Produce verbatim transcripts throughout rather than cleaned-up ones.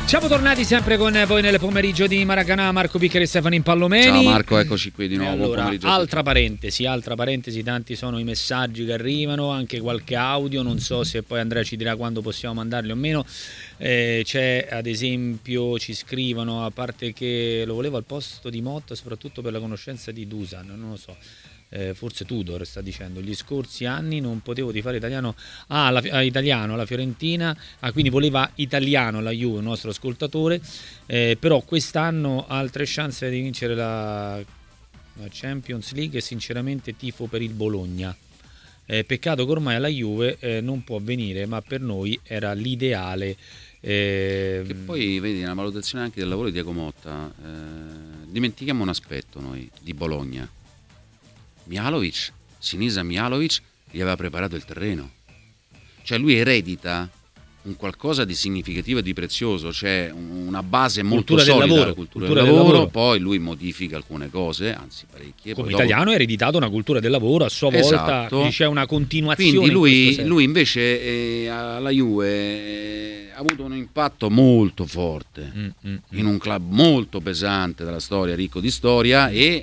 Siamo tornati sempre con voi nel pomeriggio di Maracanã, Marco Piccari e Stefano Impallomeni. Ciao Marco, eccoci qui di nuovo. Allora, altra parentesi, altra parentesi, tanti sono i messaggi che arrivano, anche qualche audio, non so se poi Andrea ci dirà quando possiamo mandarli o meno. Eh, c'è ad esempio, ci scrivono, a parte che lo volevo al posto di Motta soprattutto per la conoscenza di Dusan, non lo so. Eh, forse Tudor sta dicendo gli scorsi anni non potevo tifare italiano ah, la, ah, italiano la Fiorentina, ah, quindi voleva italiano la Juve, il nostro ascoltatore, eh, però quest'anno ha altre chance di vincere la, la Champions League e sinceramente tifo per il Bologna. Eh, peccato che ormai alla Juve eh, non può venire, ma per noi era l'ideale. Eh, che poi vedi una valutazione anche del lavoro di Diego Motta, eh, dimentichiamo un aspetto noi di Bologna. Mihajlovic, Sinisa Mihajlovic gli aveva preparato il terreno, cioè lui eredita un qualcosa di significativo e di prezioso, cioè una base molto cultura solida, del lavoro, la cultura, cultura del, del lavoro, lavoro, poi lui modifica alcune cose, anzi parecchie. Come poi italiano dopo... ha ereditato una cultura del lavoro a sua volta, esatto. c'è una continuazione. Quindi lui, in lui invece eh, alla Juve eh, ha avuto un impatto molto forte mm, mm, in un club molto pesante della storia, ricco di storia e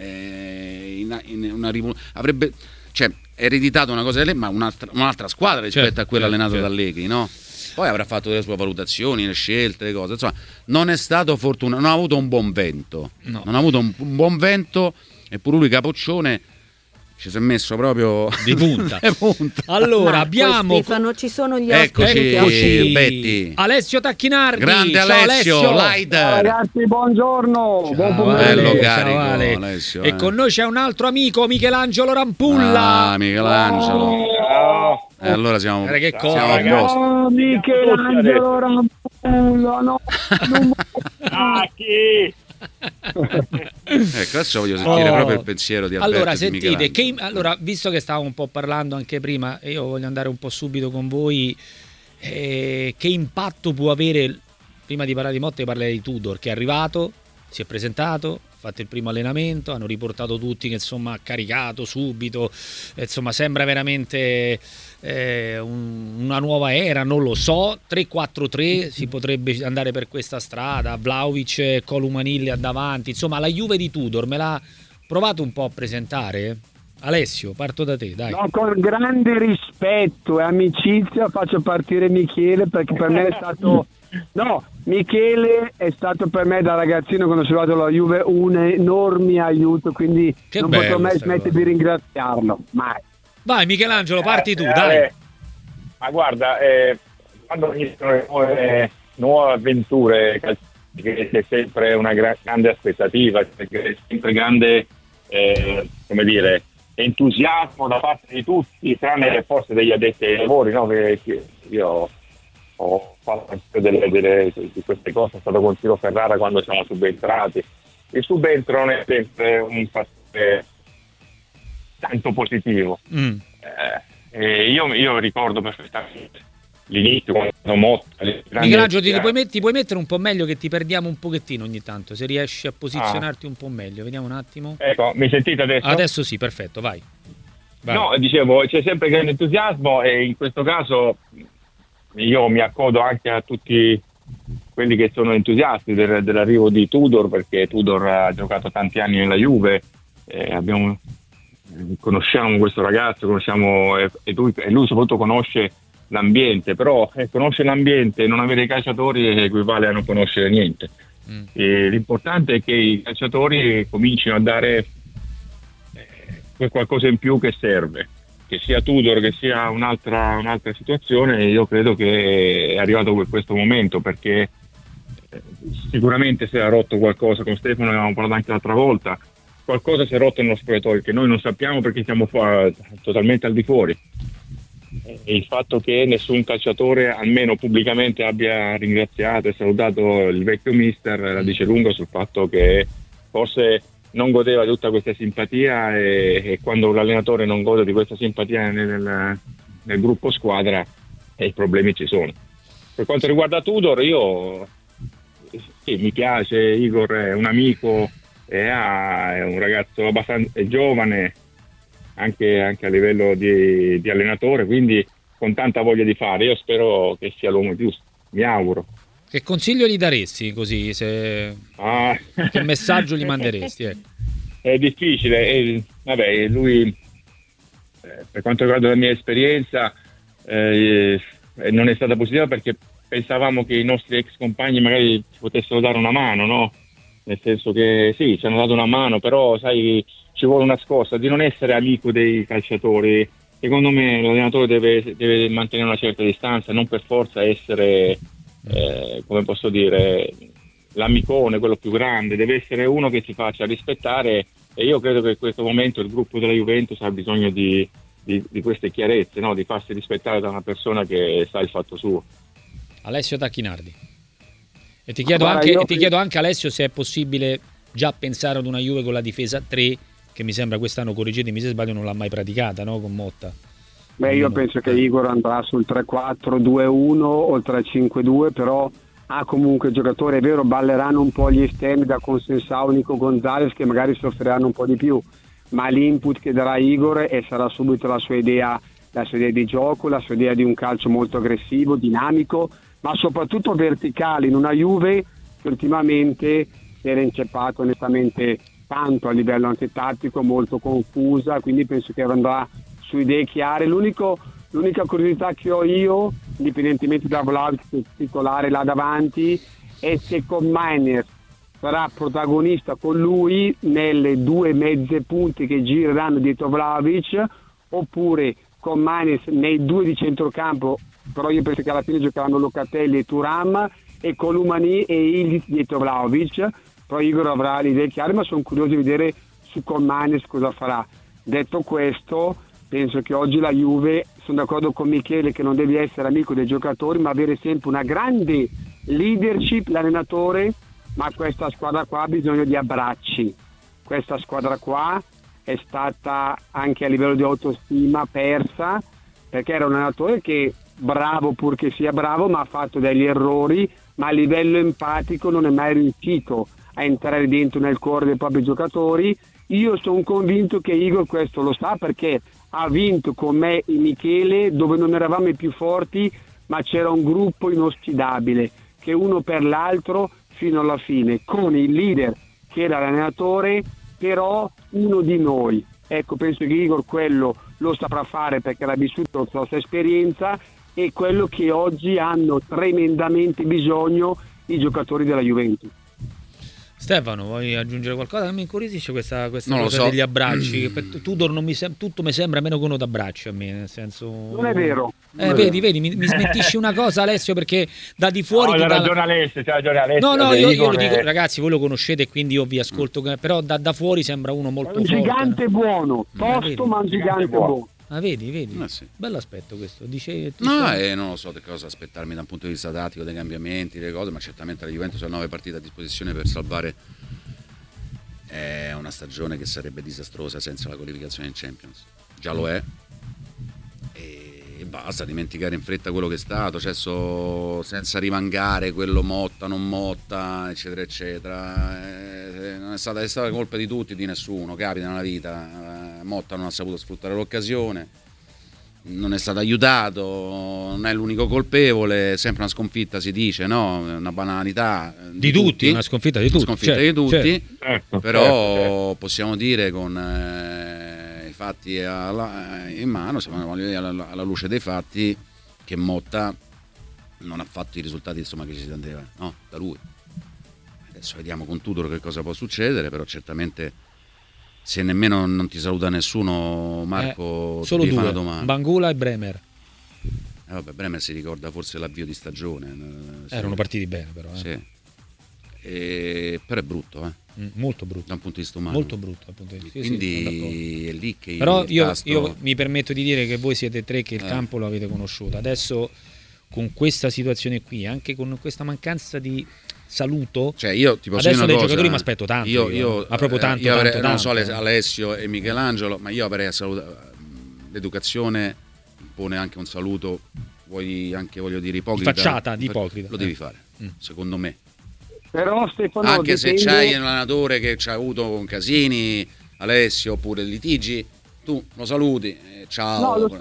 eh, in, in una rivoluzione avrebbe, cioè, ereditato una cosa, ma un'altra, un'altra squadra rispetto certo, a quella certo, allenata certo. da Allegri, no? Poi avrà fatto le sue valutazioni, le scelte, le cose, insomma, non è stato fortunato, non ha avuto un buon vento, no. non ha avuto un, un buon vento, eppure lui Capoccione ci si è messo proprio di punta. punta. Allora Ma abbiamo Stefano, ci sono gli eccoci, ospiti. Betty. Alessio Tacchinardi. Grande Ciao, Alessio, Alessio. Lider. Ciao ragazzi, buongiorno. Ciao, Buon Ale. pomeriggio. Bello Ale. carico, Ciao, Ale. Alessio, E eh. con noi c'è un altro amico, Michelangelo Rampulla. Ah, Michelangelo. Ciao. E eh, allora siamo, Guarda che siamo cosa. a posto. Oh, Michelangelo Rampulla, no. Non... Ah, chi? Ecco, adesso voglio sentire Oh. proprio il pensiero di Alberto. Allora, e di sentite, Michelangelo. che, allora, visto che stavamo un po' parlando anche prima, e io voglio andare un po' subito con voi, eh, che impatto può avere, prima di parlare di Motta, io parlerei di Tudor, che è arrivato, si è presentato, ha fatto il primo allenamento, hanno riportato tutti che insomma ha caricato subito, eh, insomma sembra veramente eh, un, una nuova era, non lo so, tre quattro tre si potrebbe andare per questa strada, Vlahovic e Columanilli davanti, insomma la Juve di Tudor me l'ha provato un po' a presentare? Alessio, parto da te, dai. No, con grande rispetto e amicizia faccio partire Michele, perché per me è stato... No, Michele è stato per me da ragazzino, quando sono arrivato alla Juve, un enorme aiuto, quindi Che non bello potrò mai sta smettere cosa. di ringraziarlo, mai. Vai Michelangelo, parti tu, Eh, dai. eh, ma guarda, eh, quando iniziano le nuove, nuove avventure calcistiche c'è sempre una gra- grande aspettativa, c'è sempre grande, eh, come dire, entusiasmo da parte di tutti, tranne forse degli addetti ai lavori, no? Perché io ho fatto anche delle, delle, di queste cose, sono stato con Ciro Ferrara quando siamo subentrati. Il subentro non è sempre un fattore tanto positivo. Mm. Eh, e io, io ricordo perfettamente l'inizio quando Motta. Michelangelo, ti puoi, met- ti puoi mettere un po' meglio, che ti perdiamo un pochettino ogni tanto, se riesci a posizionarti un po' meglio, vediamo un attimo. Ecco, mi sentite adesso? Adesso sì, perfetto, vai. Vai. No, dicevo, c'è sempre grande entusiasmo e in questo caso io mi accodo anche a tutti quelli che sono entusiasti del, dell'arrivo di Tudor, perché Tudor ha giocato tanti anni nella Juve, eh, abbiamo, conosciamo questo ragazzo, conosciamo e, e, lui, e lui soprattutto conosce l'ambiente, però eh, conosce l'ambiente e non avere i calciatori equivale a non conoscere niente. Mm. E l'importante è che i calciatori comincino a dare eh, qualcosa in più che serve, che sia Tudor, che sia un'altra, un'altra situazione. Io credo che è arrivato questo momento, perché eh, sicuramente si è rotto qualcosa, con Stefano ne avevamo parlato anche l'altra volta, qualcosa si è rotto nello spogliatoio che noi non sappiamo perché siamo qua, totalmente al di fuori. E il fatto che nessun calciatore, almeno pubblicamente, abbia ringraziato e salutato il vecchio mister la dice lunga sul fatto che forse non godeva di tutta questa simpatia, e, e quando l'allenatore non gode di questa simpatia nel, nel gruppo squadra, eh, i problemi ci sono. Per quanto riguarda Tudor, io sì, mi piace, Igor è un amico, è, è un ragazzo abbastanza è giovane, anche, anche a livello di, di allenatore, quindi con tanta voglia di fare. Io spero che sia l'uomo giusto, mi auguro. Che consiglio gli daresti così? Se... Ah. Che messaggio gli manderesti? Ecco. È difficile, e, vabbè, lui, eh, per quanto riguarda la mia esperienza, eh, non è stata positiva perché pensavamo che i nostri ex compagni magari ci potessero dare una mano, no? Nel senso che sì, ci hanno dato una mano, però sai, ci vuole una scossa di non essere amico dei calciatori. Secondo me l'allenatore deve, deve mantenere una certa distanza, non per forza essere, eh, come posso dire, l'amicone, quello più grande, deve essere uno che si faccia rispettare, e io credo che in questo momento il gruppo della Juventus ha bisogno di, di, di queste chiarezze, no? Di farsi rispettare da una persona che sa il fatto suo. Alessio Tacchinardi. E ti chiedo, Guarda, anche, io- e ti chiedo anche, Alessio, se è possibile già pensare ad una Juve con la difesa a tre, che mi sembra quest'anno, correggetemi se sbaglio, non l'ha mai praticata, no? Con Motta. Beh, io Mm. penso che Igor andrà sul tre quattro due uno o il tre cinque due, però ha comunque il giocatore, è vero, balleranno un po' gli esterni da Consensao, Nico Gonzalez, che magari soffriranno un po' di più, ma l'input che darà Igor e sarà subito la sua idea, la sua idea di gioco, la sua idea di un calcio molto aggressivo, dinamico, ma soprattutto verticale, in una Juve che ultimamente si era inceppato onestamente tanto a livello anche tattico, molto confusa, quindi penso che andrà su idee chiare. L'unico, l'unica curiosità che ho io, indipendentemente da Vlahovic titolare là davanti, è se con Mainer sarà protagonista con lui nelle due mezze punte che gireranno dietro Vlahovic, oppure con Mainer nei due di centrocampo, però io penso che alla fine giocheranno Locatelli e Thuram, e Columani e Ildiz dietro Vlahovic. Però Igor avrà le idee chiare, ma sono curioso di vedere su Comanes cosa farà. Detto questo, penso che oggi la Juve, sono d'accordo con Michele che non devi essere amico dei giocatori, ma avere sempre una grande leadership, l'allenatore, ma questa squadra qua ha bisogno di abbracci. Questa squadra qua è stata anche a livello di autostima persa, perché era un allenatore che bravo pur che sia bravo, ma ha fatto degli errori, ma a livello empatico non è mai riuscito a entrare dentro nel cuore dei propri giocatori. Io sono convinto che Igor questo lo sa, perché ha vinto con me e Michele dove non eravamo i più forti, ma c'era un gruppo inossidabile, che uno per l'altro fino alla fine, con il leader che era l'allenatore, però uno di noi. Ecco, penso che Igor quello lo saprà fare perché l'ha vissuto la sua esperienza, e quello che oggi hanno tremendamente bisogno i giocatori della Juventus. Stefano, vuoi aggiungere qualcosa? Mi incuriosisce questa, questa Non lo cosa so. degli abbracci. Per Tudor non mi sem- tutto mi sembra meno che uno d'abbracci a me, nel senso... Non è vero. Eh, Non è vedi, vero. vedi, mi, mi smentisci una cosa, Alessio, perché da di fuori... No, ti c'ha dà la- ragione Alessio, c'ha ragione Alessio. No, no, Vabbè, io, io Igor lo dico, è- ragazzi, voi lo conoscete, quindi io vi ascolto, però da, da fuori sembra uno molto È un forte. gigante no? buono, vedi, tosto ma un gigante buono. buono. Ah, vedi, vedi, Eh sì. bell'aspetto questo. Dice, ti No, sto- e non lo so che cosa aspettarmi da un punto di vista tattico, dei cambiamenti, delle cose, ma certamente la Juventus ha nove partite a disposizione per salvare. È una stagione che sarebbe disastrosa senza la qualificazione in Champions. Già lo è. E basta dimenticare in fretta quello che è stato, cioè so, senza rimangare quello Motta, non Motta, eccetera, eccetera. Eh, non è stata, è stata colpa di tutti, di nessuno, capita nella vita. Eh, Motta non ha saputo sfruttare l'occasione, non è stato aiutato, non è l'unico colpevole, sempre una sconfitta si dice, no? Una banalità Di tutti, una sconfitta di tutti, Una sconfitta certo, di tutti, Certo, però certo, certo. possiamo dire con eh, i fatti alla- in mano, siamo voglio dire, alla, alla luce dei fatti, che Motta non ha fatto i risultati insomma che ci si attendeva, no? Da lui. Adesso vediamo con Tudor che cosa può succedere, però certamente se nemmeno non ti saluta nessuno, Marco, Eh, ti solo devi fare due, una domanda. Bangula e Bremer. Eh, vabbè, Bremer si ricorda forse l'avvio di stagione. eh, sì. Erano partiti bene, però. Eh. Sì. E- però è brutto, eh, Mm, molto brutto. da un punto di vista umano. Molto brutto dal punto di vista. Sì, sì, sono d'accordo. Quindi è lì che Però il io, tasto- io mi permetto di dire che voi siete tre che il Eh. campo lo avete conosciuto. Adesso con questa situazione qui, anche con questa mancanza di saluto, Cioè io ti posso adesso dire dai una cosa, giocatori eh. mi aspetto tanto, Io, io, io, ma proprio eh, tanto, io avrei- tanto, non so tanto. le- Alessio e Michelangelo, ma io avrei salutato. L'educazione pone anche un saluto, vuoi anche voglio dire ipocrita. Di facciata, di ipocrita. Lo devi Eh. fare, Mm. secondo me. Però Stefano, Anche se dipende- c'hai un allenatore che ci ha avuto con Casini, Alessio, oppure litigi, tu lo saluti, eh, ciao. No, lo so,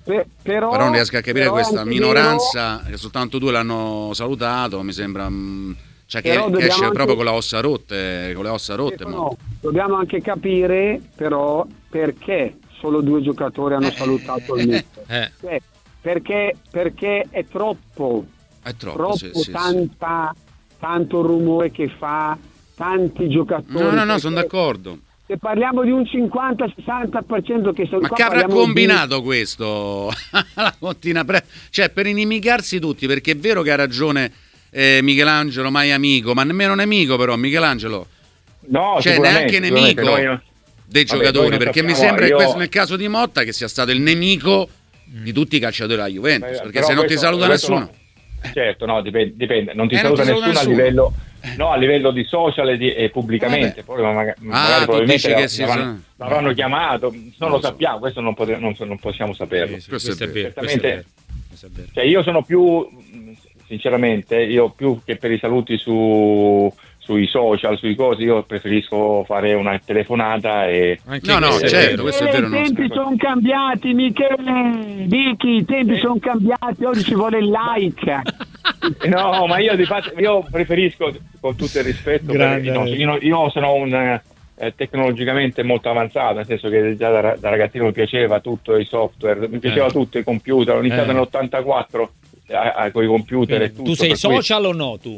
Per, però, però non riesco a capire però questa anche minoranza vero, che soltanto due l'hanno salutato, mi sembra mh, cioè che, Però che dobbiamo esce anche- proprio con le ossa rotte, con le ossa rotte. Stefano, mo. dobbiamo anche capire però perché solo due giocatori hanno Eh, salutato eh, il eh, mister. Eh, Cioè, perché, perché è troppo, È troppo, troppo sì, sì, sì. tanta, tanto rumore che fa, tanti giocatori. No, no, no, perché sono d'accordo. Se parliamo di un cinquanta sessanta per cento che sono Ma qua, che avrà parliamo di- combinato questo? La continua pre- cioè per inimicarsi tutti, perché è vero che ha ragione eh, Michelangelo, mai amico, ma nemmeno nemico però Michelangelo, No, cioè sicuramente, neanche sicuramente. nemico Noi- dei vabbè, giocatori, noi non perché mi sappiamo, sembra io- in questo- nel caso di Motta che sia stato il nemico di tutti i calciatori della Juventus, Eh, perché però se non ti questo- saluta questo nessuno. no. Certo, no, dipende, dipende. non ti Eh, non saluta ti saluta nessuno, nessuno. a livello Eh. no, a livello di social e, di- e pubblicamente. Eh, Poi maga- Ah, magari tu probabilmente dici che la- si l'avranno, sono- l'avranno chiamato, non Non lo lo so. sappiamo, questo non, pote- non- non possiamo saperlo. sì, sì, Questo questo, è è vero. vero, questo è vero. Certamente- Questo è vero. Cioè, io sono più, mh, sinceramente, io più che per i saluti su, sui social, sui cosi, io preferisco fare una telefonata e Anche No, no, questo è certo, vero. questo è vero, I non tempi scherzo. sono cambiati, Michele, Vicky, i tempi sono cambiati, oggi ci vuole il like. no, ma io di fatto io preferisco, con tutto il rispetto, Grande. per- io, io- io sono un eh, tecnologicamente molto avanzato, nel senso che già da, da ragazzino mi piaceva tutto i software, mi piaceva Eh. tutto, i computer, ho iniziato Eh. nell'ottantaquattro con i computer e tutto. Tu sei per cui social o no tu?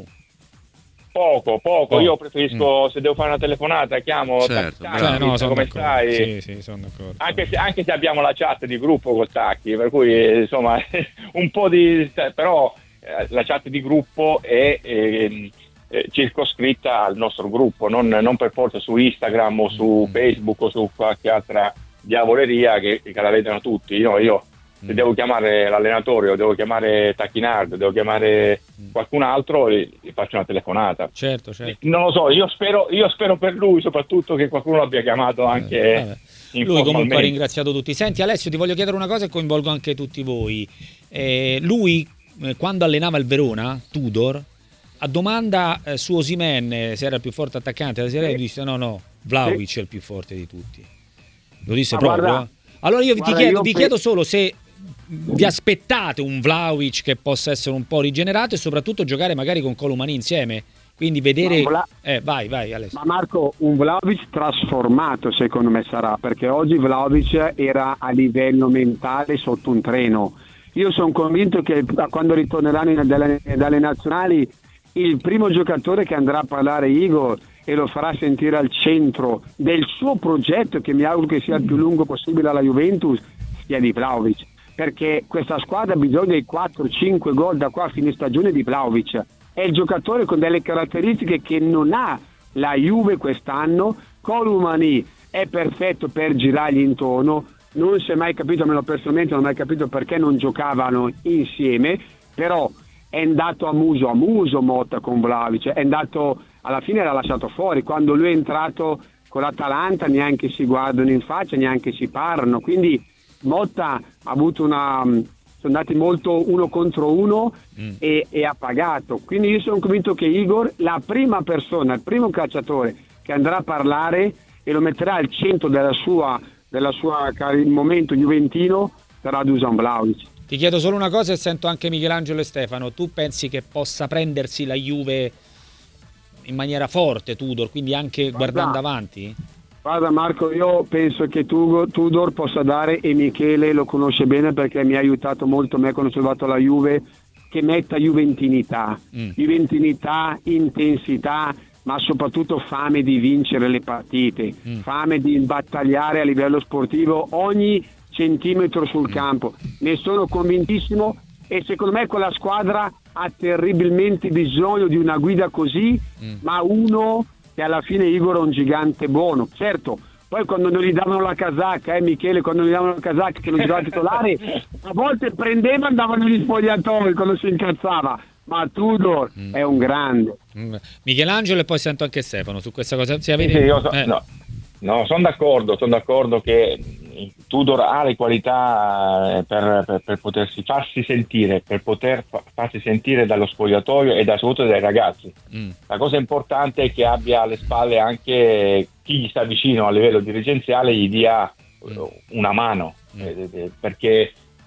Poco, poco, Oh. io preferisco se devo fare una telefonata, chiamo, Certo, tac, tac, bravo. Cioè, no, sono come d'accordo. stai? Sì, sì, sono d'accordo. Anche se, anche se abbiamo la chat di gruppo col Tacchi, per cui eh, insomma un po' di però eh, la chat di gruppo è eh, eh, circoscritta al nostro gruppo, non, non per forza su Instagram o su Mm. Facebook o su qualche altra diavoleria che, che la vedono tutti. Io, io se Mm. devo chiamare l'allenatore o devo chiamare Tacchinard, devo chiamare Mm. qualcun altro, gli, gli faccio una telefonata. Certo, certo. Non lo so, io spero, io spero per lui soprattutto che qualcuno abbia chiamato anche Eh, vabbè. Lui comunque ha informalmente. ringraziato tutti. Senti Alessio, ti voglio chiedere una cosa e coinvolgo anche tutti voi. Eh, lui, eh, quando allenava il Verona, Tudor, a domanda eh, su Osimhen, eh, se era il più forte attaccante della serie, Sì. disse no, no, Vlahovic è il più forte di tutti. Lo disse Ma proprio. guarda- eh. Allora io ti guarda, chiedo, io vi pe- chiedo solo se vi aspettate un Vlahovic che possa essere un po' rigenerato e soprattutto giocare magari con Colomani insieme. Quindi vedere... Ma Vla- Eh, vai, vai Alessio. Ma Marco, un Vlahovic trasformato secondo me sarà, perché oggi Vlahovic era a livello mentale sotto un treno. Io sono convinto che quando ritorneranno in- dalle, dalle nazionali il primo giocatore che andrà a parlare Igor e lo farà sentire al centro del suo progetto, che mi auguro che sia il più lungo possibile alla Juventus, sia di Vlahovic, perché questa squadra ha bisogno dei quattro cinque gol da qua a fine stagione di Vlahovic. È il giocatore con delle caratteristiche che non ha la Juve quest'anno. Colomani è perfetto per girargli intorno, non si è mai capito, almeno personalmente non ho mai capito perché non giocavano insieme, però è andato a muso a muso Motta con Vlahovic, è andato, alla fine l'ha lasciato fuori, quando lui è entrato con l'Atalanta neanche si guardano in faccia, neanche si parlano, quindi Motta ha avuto una... sono andati molto uno contro uno Mm. e, e ha pagato, quindi io sono convinto che Igor, la prima persona, il primo calciatore che andrà a parlare e lo metterà al centro della sua, della sua il momento juventino, sarà Dusan Vlahovic. Ti chiedo solo una cosa e sento anche Michelangelo e Stefano. Tu pensi che possa prendersi la Juve in maniera forte Tudor, quindi anche Guarda. guardando avanti? Guarda Marco, io penso che Tugo- Tudor possa dare, e Michele lo conosce bene perché mi ha aiutato molto me quando sono arrivato alla Juve, che metta juventinità, Mm. juventinità, intensità, ma soprattutto fame di vincere le partite, Mm. fame di battagliare a livello sportivo ogni centimetro sul campo. Ne sono convintissimo e secondo me quella squadra ha terribilmente bisogno di una guida così, Mm. ma uno che alla fine Igor è un gigante buono. Certo, poi quando non gli davano la casacca, eh Michele, quando non gli davano la casacca che non giocava titolare, a volte prendeva e andava negli spogliatoi quando si incazzava. Ma Tudor Mm. è un grande. Mm. Michelangelo e poi sento anche Stefano su questa cosa. Se avete... Sì, io so- eh. no, no, sono d'accordo, sono d'accordo che Tudor ha le qualità eh, per, per, per potersi farsi sentire, per poter fa- farsi sentire dallo spogliatoio e da, soprattutto dai ragazzi. Mm. La cosa importante è che abbia alle spalle anche chi gli sta vicino a livello dirigenziale, gli dia eh, una mano, Mm. eh, eh, perché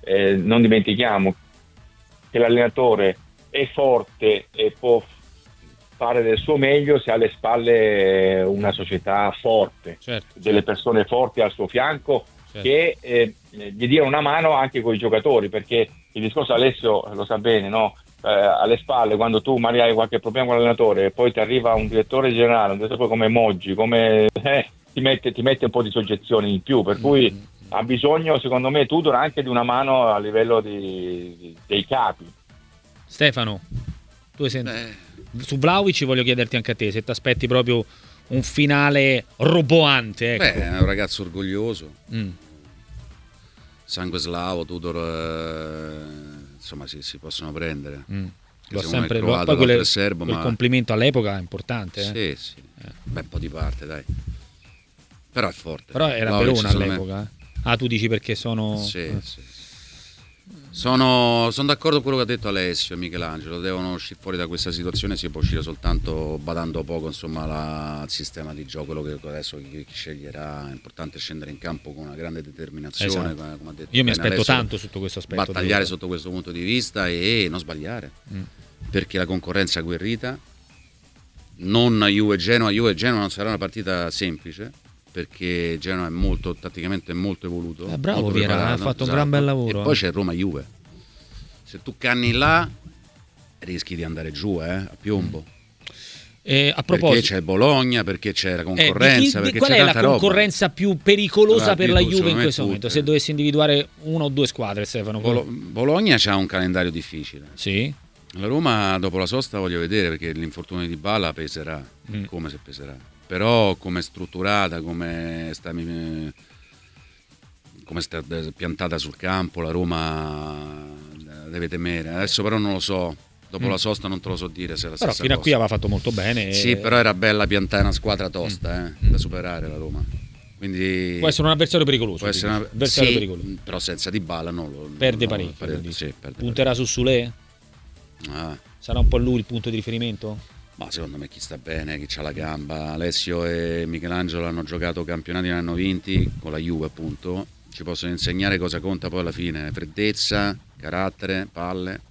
eh, non dimentichiamo che l'allenatore è forte e può fare del suo meglio se ha alle spalle una società forte, certo, delle persone forti al suo fianco, certo, che eh, gli diano una mano anche con i giocatori, perché il discorso Alessio lo sa bene, no? Eh, alle spalle, quando tu magari hai qualche problema con l'allenatore e poi ti arriva un direttore generale, un direttore come Moggi, come eh, ti, mette, ti mette un po' di soggezione in più, per cui mm-hmm. ha bisogno, secondo me, Tudor anche di una mano a livello di, di, dei capi. Stefano, tu hai sentito? Eh. Su Vlahovic voglio chiederti anche a te se ti aspetti proprio un finale roboante. Ecco. Beh, è un ragazzo orgoglioso, mm. sangue slavo, Tudor, eh, insomma si, si possono prendere. Mm. L'ho sempre, croato, poi quelle, serbo, quel ma... complimento all'epoca è importante. Eh? Sì, sì, eh. Beh, un po' di parte, dai. Però è forte. Però era Belona all'epoca. Me... Ah, tu dici perché sono... Sì, eh. sì. Sono, sono d'accordo con quello che ha detto Alessio e Michelangelo, devono uscire fuori da questa situazione, si può uscire soltanto badando poco, insomma, la, il sistema di gioco, quello che adesso chi, chi sceglierà. È importante scendere in campo con una grande determinazione, esatto. come, come ha detto io mi aspetto Alessio, tanto sotto questo aspetto, battagliare sotto questo punto di vista e non sbagliare, mm. perché la concorrenza è agguerrita, non Juve Genoa, Juve Genoa non sarà una partita semplice, perché Genoa è molto tatticamente molto evoluto, eh, bravo molto Viera, ha fatto esatto. un gran bel lavoro, e poi eh. c'è Roma Juve, se tu canni là rischi di andare giù, eh, a piombo. Eh, a proposito, perché c'è Bologna, perché c'è la concorrenza, eh, di chi, perché di qual c'è è la tanta concorrenza roba. più pericolosa allora, per la tu, Juve in questo momento, tutte. se dovessi individuare una o due squadre, Stefano? Bolo- Bologna c'ha un calendario difficile, sì. La Roma dopo la sosta voglio vedere, perché l'infortunio di Dybala peserà, mm. come se peserà, però come è strutturata, come sta, come sta piantata sul campo, la Roma deve temere. Adesso però non lo so, dopo mm. la sosta non te lo so dire se è la però stessa fino cosa. a qui aveva fatto molto bene. Sì, però era bella piantare una squadra tosta, mm. eh, da superare la Roma. Quindi può essere un avversario pericoloso. Può essere un avversario sì, pericoloso. Però senza Dybala no, lo, perde no, parecchio. perde, sì, perde punterà parecchio. su Sule? Ah. Sarà un po' lui il punto di riferimento? Ma secondo me chi sta bene, chi c'ha la gamba. Alessio e Michelangelo hanno giocato campionati, ne hanno vinti con la Juve, appunto. Ci possono insegnare cosa conta poi alla fine: freddezza, carattere, palle.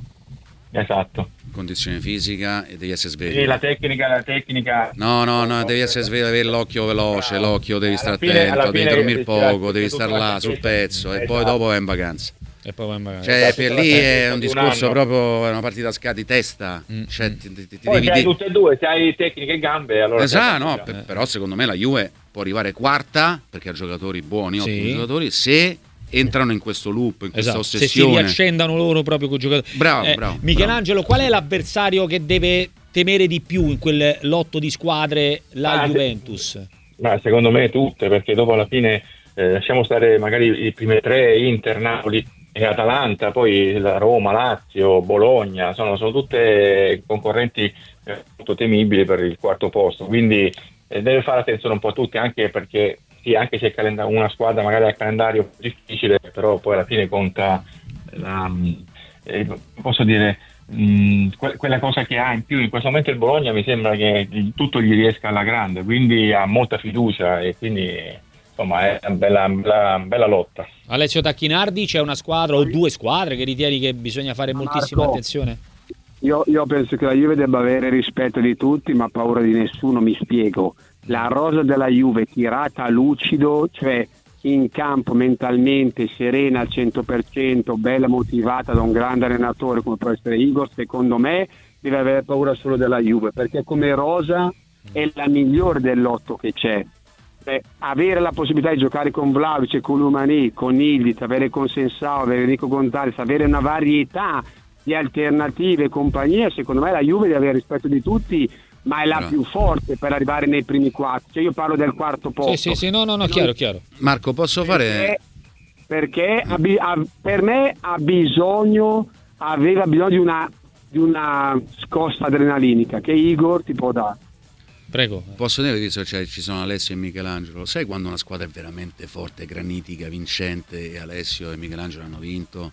Esatto. Condizione fisica, e devi essere sveglio. Sì, la tecnica, la tecnica. No, no, no, devi essere sveglio, avere l'occhio veloce, Bravo. l'occhio devi stare fine, attento, devi dormire poco, devi stare là la sul pezzo, esatto. E poi dopo vai in vacanza. E poi vai in vacanza. Cioè, esatto, per lì è un un discorso anno. proprio, è una partita a scatti testa. Mm. Cioè, ti, ti, ti Poi devi se hai di... tutte e due, se hai tecniche e gambe, allora. Esatto, no, già. per, però secondo me la Juve può arrivare quarta, perché ha giocatori buoni, ottimi sì. giocatori, se entrano in questo loop, in questa esatto. ossessione. Se si riaccendano loro proprio con i giocatori. Bravo, eh, bravo. Michelangelo, bravo. qual è l'avversario che deve temere di più in quel lotto di squadre, la ah, Juventus? Ma secondo me tutte, perché dopo alla fine eh, lasciamo stare magari i primi tre, Inter, Napoli e Atalanta, poi la Roma, Lazio, Bologna, sono, sono tutte concorrenti eh, molto temibili per il quarto posto, quindi eh, deve fare attenzione un po' a tutti, anche perché sì, anche se calenda- una squadra magari ha il calendario difficile, però poi alla fine conta la, eh, posso dire mh, que- quella cosa che ha in più. In questo momento il Bologna mi sembra che tutto gli riesca alla grande, quindi ha molta fiducia e quindi insomma è una bella, bella, bella lotta. Alessio Tacchinardi, c'è una squadra o due squadre che ritieni che bisogna fare Marco, moltissima attenzione? Io, io penso che la Juve debba avere rispetto di tutti, ma paura di nessuno, mi spiego. La rosa della Juve tirata a lucido, cioè in campo mentalmente serena al cento per cento, bella motivata da un grande allenatore come può essere Igor, secondo me deve avere paura solo della Juve, perché come rosa è la migliore dell'otto che c'è. Beh, avere la possibilità di giocare con Vlahovic, con Lumani, con Ildiz, avere con Sensao, avere Nico Gonzalez, avere una varietà di alternative e compagnia, secondo me la Juve deve avere rispetto di tutti, ma è la no. più forte per arrivare nei primi quattro. Cioè io parlo del quarto posto. Sì, sì, sì, no, no, no, chiaro, chiaro. Marco, posso fare... Perché, perché ha, ha, per me ha bisogno, aveva bisogno di una, di una scossa adrenalinica che Igor ti può dare. Prego. Posso dire, visto cioè, ci sono Alessio e Michelangelo, sai quando una squadra è veramente forte, granitica, vincente, e Alessio e Michelangelo hanno vinto?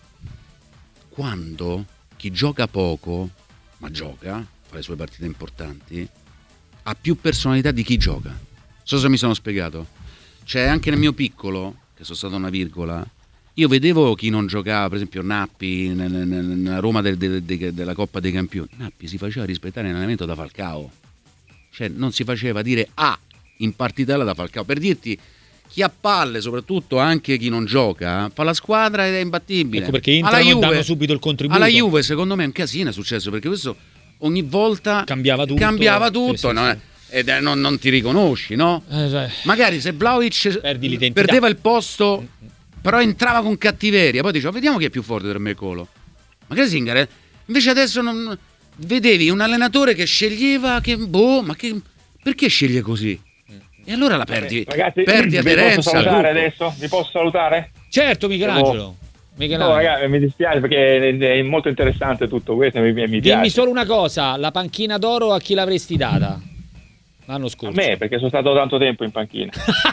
Quando chi gioca poco, ma gioca, fa le sue partite importanti, ha più personalità di chi gioca. Non so se mi sono spiegato. Cioè anche nel mio piccolo, che sono stato una virgola, io vedevo chi non giocava, per esempio Nappi nella Roma del, del, de, della Coppa dei Campioni. Nappi si faceva rispettare in allenamento da Falcao, cioè non si faceva dire A in partitella da Falcao, per dirti chi ha palle, soprattutto anche chi non gioca, fa la squadra ed è imbattibile. Ecco perché entrano e danno subito il contributo. Alla Juve secondo me un casino è successo, perché questo ogni volta cambiava tutto, cambiava tutto sì, sì, no? sì. Ed è, non, non ti riconosci, no? Eh, cioè. Magari se Vlahovic perdi l'identità, perdeva il posto, però entrava con cattiveria, poi diceva vediamo chi è più forte tra me e Colo. Ma Kresinger, invece adesso non vedevi un allenatore che sceglieva che boh, ma che perché sceglie così? E allora la perdi, ragazzi, perdi aderenza. Vi posso salutare adesso? Vi posso salutare? Certo, Michelangelo. Michelangelo. No, ragazzi, mi dispiace perché è molto interessante tutto questo, mi, mi piace. Dimmi solo una cosa, la panchina d'oro a chi l'avresti data l'anno scorso? A me, perché sono stato tanto tempo in panchina.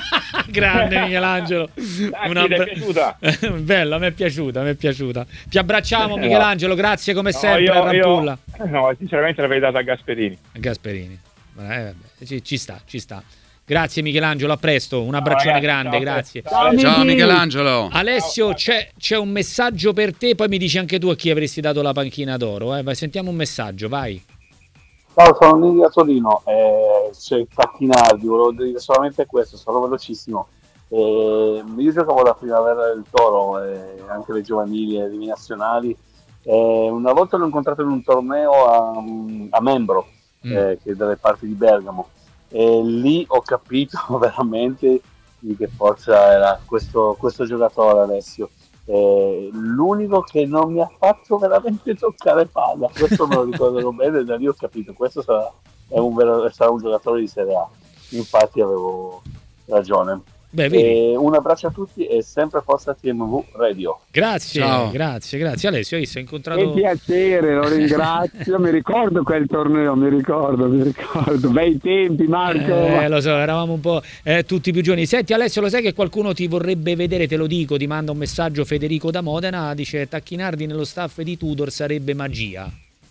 Grande Michelangelo. Ah, Una... ti è piaciuta? Bella, mi è piaciuta, mi è piaciuta. Ti abbracciamo Michelangelo, grazie come no, sempre io, a Rampulla. Io, no, sinceramente l'avrei data a Gasperini. A Gasperini. Eh, vabbè, ci, ci sta, ci sta. Grazie Michelangelo, a presto, un abbraccione ragazzi, grande, ciao, grazie. Ciao, ciao Michelangelo. Alessio, c'è, c'è un messaggio per te, poi mi dici anche tu a chi avresti dato la panchina d'oro. Eh? Vai, sentiamo un messaggio, vai. Ciao, sono Nini da Torino, eh, c'è Tacchinardi, volevo dire solamente questo, sarò velocissimo. Eh, io giocavo da Primavera del Toro, eh, anche le giovanili e le nazionali. Eh, una volta l'ho incontrato in un torneo a, a Membro, mm. eh, che è dalle parti di Bergamo. E lì ho capito veramente di che forza era questo, questo giocatore Alessio. Eh, l'unico che non mi ha fatto veramente toccare palla, questo me lo ricorderò bene, da lì ho capito questo sarà, è un, vero, sarà un giocatore di Serie A, infatti avevo ragione. Beh, e un abbraccio a tutti e sempre Forza T M V Radio. Grazie, ciao. grazie, grazie Alessio, hai incontrato... Che piacere, lo ringrazio, mi ricordo quel torneo, mi ricordo, mi ricordo, bei tempi Marco. Eh, lo so, eravamo un po' eh, tutti più giovani. Senti Alessio, lo sai che qualcuno ti vorrebbe vedere, te lo dico, ti manda un messaggio Federico da Modena, dice Tacchinardi nello staff di Tudor sarebbe magia.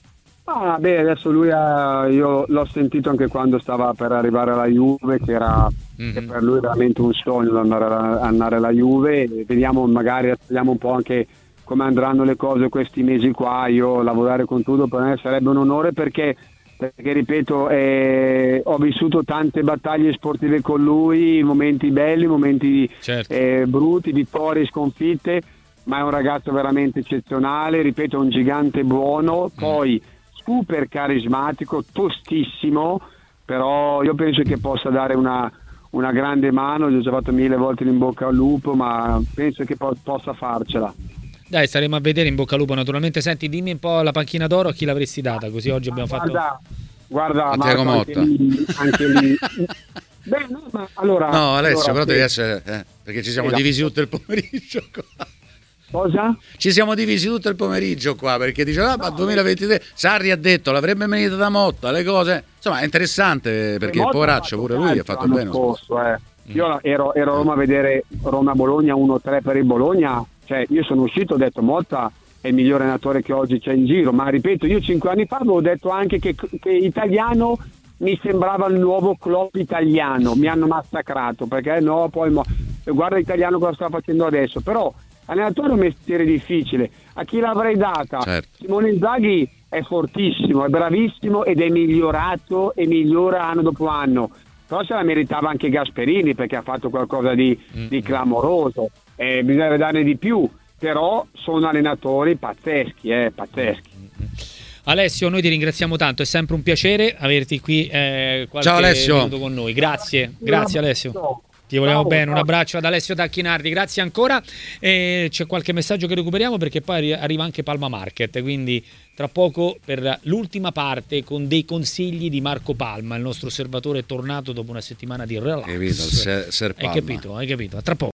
Ah, beh, adesso lui ha, io l'ho sentito anche quando stava per arrivare alla Juve, che era mm-hmm. che per lui veramente un sogno andare alla, andare alla Juve. E vediamo, magari vediamo un po' anche come andranno le cose questi mesi qua. Io lavorare con Tudor per me sarebbe un onore perché, perché ripeto, eh, ho vissuto tante battaglie sportive con lui, momenti belli, momenti certo. eh, brutti, vittorie, sconfitte, ma è un ragazzo veramente eccezionale, ripeto, è un gigante buono, poi mm. super carismatico, tostissimo, però io penso che possa dare una, una grande mano. Gli ho già fatto mille volte in bocca al lupo, ma penso che po- possa farcela. Dai, staremo a vedere, in bocca al lupo naturalmente. Senti, dimmi un po' la panchina d'oro a chi l'avresti data, così oggi abbiamo ah, fatto... Guarda, guarda Marco, anche lì, anche lì. Beh, no, ma allora... No Alessio, allora, però sì. devi essere... Eh, perché ci siamo Esatto. divisi tutto il pomeriggio qua. Cosa? Ci siamo divisi tutto il pomeriggio qua perché diceva ah, ma duemilaventitré Sarri ha detto l'avrebbe venita da Motta, le cose insomma è interessante perché il poveraccio pure lui ha fatto bene scorso, eh. Io ero, ero a Roma a vedere Roma-Bologna uno tre per il Bologna, cioè io sono uscito, ho detto Motta è il migliore allenatore che oggi c'è in giro, ma ripeto, io cinque anni fa avevo detto anche che, che italiano mi sembrava il nuovo Klopp italiano, mi hanno massacrato perché no, poi mo, guarda l'italiano cosa sta facendo adesso, però allenatore è un mestiere difficile. A chi l'avrei data? Certo. Simone Inzaghi è fortissimo, è bravissimo ed è migliorato e migliora anno dopo anno, però se la meritava anche Gasperini perché ha fatto qualcosa di, mm-hmm. di clamoroso, eh, bisogna darne di più, però sono allenatori pazzeschi, eh, pazzeschi. Mm-hmm. Alessio, noi ti ringraziamo tanto, è sempre un piacere averti qui eh, qualche Ciao Alessio. minuto con noi. Grazie, grazie Alessio. Ti vogliamo ciao, bene, ciao. Un abbraccio ad Alessio Tacchinardi, grazie ancora. E c'è qualche messaggio che recuperiamo perché poi arriva anche Palma Market, quindi tra poco per l'ultima parte con dei consigli di Marco Palma, il nostro osservatore è tornato dopo una settimana di relax. Capito, il Ser, Ser Palma. Hai capito, hai capito, tra poco.